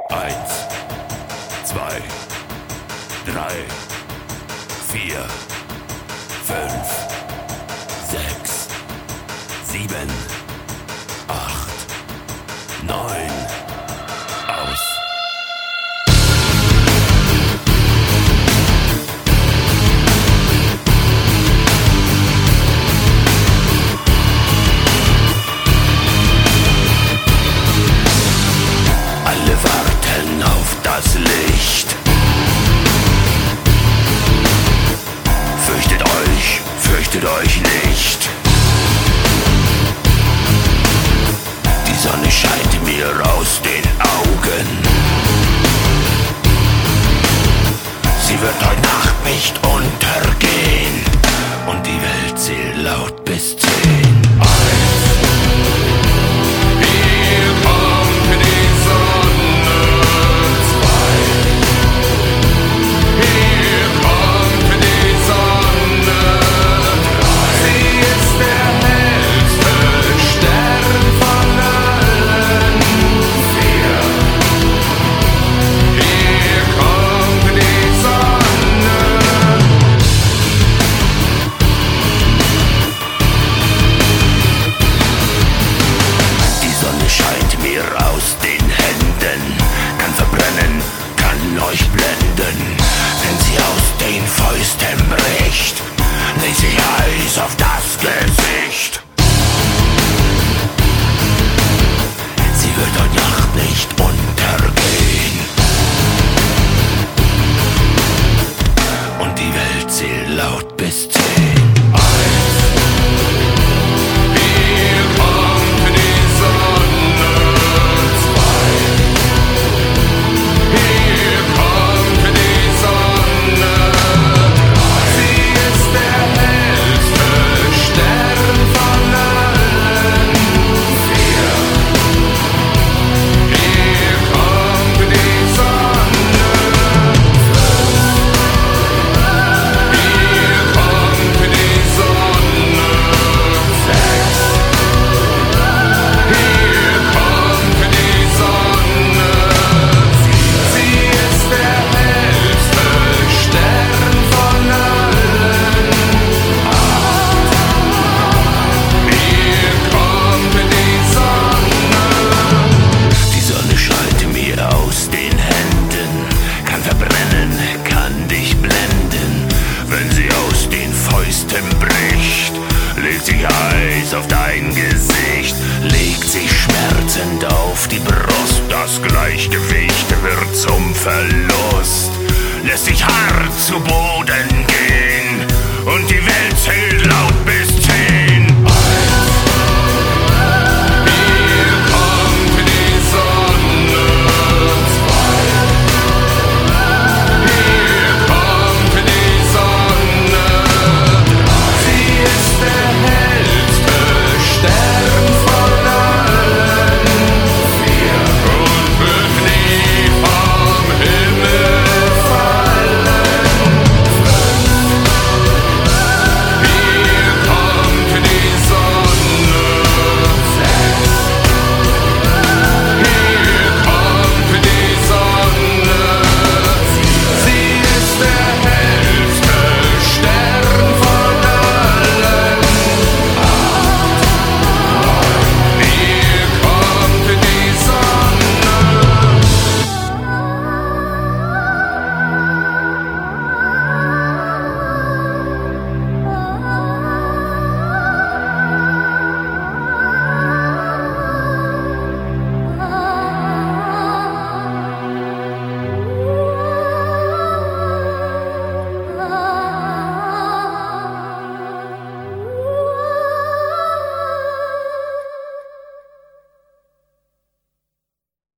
Eins, zwei, drei, vier, fünf, sechs, sieben, acht, neun. Aus. Alle warten auf das Licht. Fürchtet euch nicht. Die Sonne scheint mir aus den Augen. Sie wird heute Nacht nicht untergehen. Und die Welt zählt laut bis 10. Hier kommt die Sonne. 2. Hier kommt die Sonne. 3. Sie ist der hellste Stern von allen. 4. Hier kommt die Sonne. Die Sonne scheint mir aus den Händen, kann verbrennen, kann euch blenden. Wenn sie aus den Fäusten bricht, legt sich Eis auf das Gesicht. Sie wird heute Nacht nicht untergehen. Und die Welt zählt laut bis 10. Hier kommt die Sonne. 2. Hier kommt die Sonne. 3. Sie ist der hellste Stern von allen. 4. Hier kommt die Sonne. 5. Hier kommt die Sonne. 6. Hier kommt die Sonne. Sie ist der hellste Stern von allen. 8. Hier kommt die Sonne. Die Sonne scheint mir aus den Händen, kann verbrennen, kann dich blenden. Wenn sie aus den Fäusten bricht, legt sich Eis auf dein Gesicht, legt sich schmerzend auf die Brust. Das Gleichgewicht wird zum Verlust, lässt sich hart zu Boden